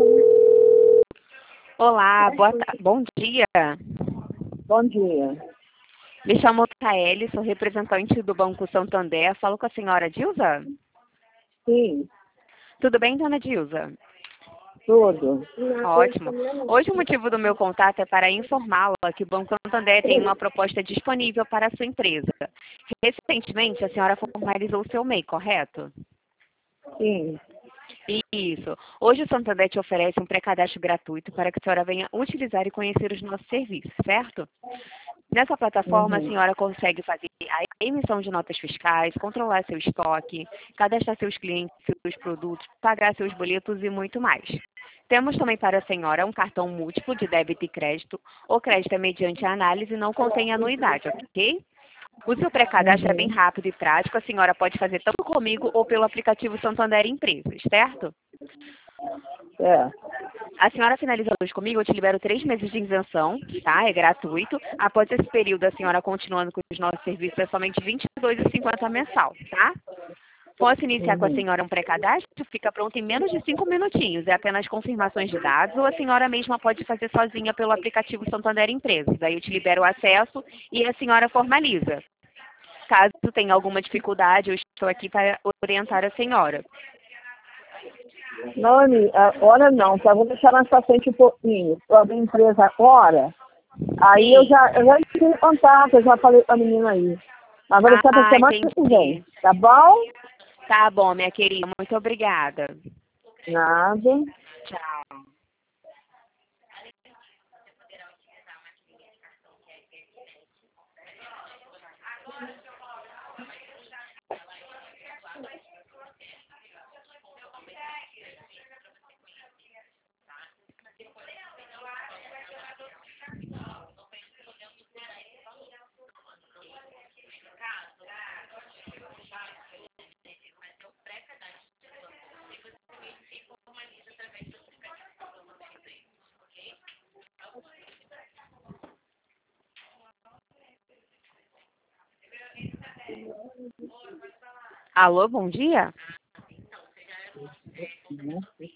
Olá, bom dia. Bom dia. Me chamo Taeli, sou representante do Banco Santander. Falo com a senhora Dilza? Sim, Tudo bem, dona Dilza? tudo. Ótimo. Hoje o motivo do meu contato é para informá-la que o Banco Santander tem uma proposta disponível para a sua empresa. Recentemente, a senhora formalizou o seu MEI, correto? Sim. Isso. Hoje o Santander te oferece um pré-cadastro gratuito para que a senhora venha utilizar e conhecer os nossos serviços, certo? Nessa plataforma, a Uhum. senhora consegue fazer a emissão de notas fiscais, controlar seu estoque, cadastrar seus clientes, seus produtos, pagar seus boletos e muito mais. Temos também para a senhora um cartão múltiplo de débito e crédito. O crédito é mediante a análise e não contém anuidade, ok? O seu pré-cadastro é bem Uhum. rápido e prático. A senhora pode fazer tanto comigo ou pelo aplicativo Santander Empresas, certo? É. A senhora finaliza hoje comigo, eu te libero 3 meses de isenção, tá? É gratuito. Após esse período, a senhora continuando com os nossos serviços, é somente R$ 22,50 mensal, tá? Posso iniciar com a Uhum. senhora um pré-cadastro? Fica pronto em menos de 5 minutinhos. É apenas confirmações de dados ou a senhora mesma pode fazer sozinha pelo aplicativo Santander Empresas. Aí eu te libero o acesso e a senhora formaliza. Caso tenha alguma dificuldade, eu estou aqui para orientar a senhora. Não, agora não, tá? Vou deixar mais pra frente um pouquinho. Eu abri a empresa agora, aí eu Sim. já tive contato, eu já falei com a menina aí. Mas vou deixar pra semana que Entendi. vem, tá bom? Tá bom, minha querida. Muito obrigada. Nada. Tchau. Alô, bom dia?